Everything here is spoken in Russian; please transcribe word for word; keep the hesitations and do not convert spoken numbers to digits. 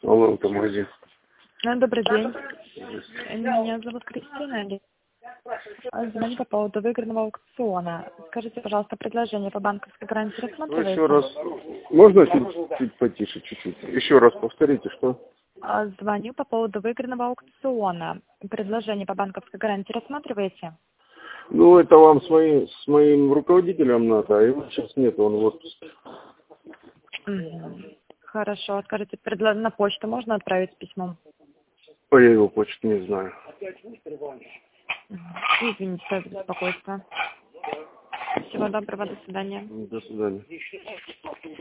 Алло, это магазин. Добрый день. Меня зовут Кристина. Звоню по поводу выигранного аукциона. Скажите, пожалуйста, предложение по банковской гарантии Ну, рассматриваете? еще раз. Можно чуть, чуть потише, чуть-чуть? Еще раз повторите, что? Звоню по поводу выигранного аукциона. Предложение по банковской гарантии рассматриваете? Ну, это вам с моим, с моим руководителем надо, а его сейчас нет, он в отпуске. Мгм. Хорошо. Скажите, предло- на почту можно отправить с письмом? А я его почту не знаю. Мгм. Извините за беспокойство. Всего доброго, до свидания. До свидания.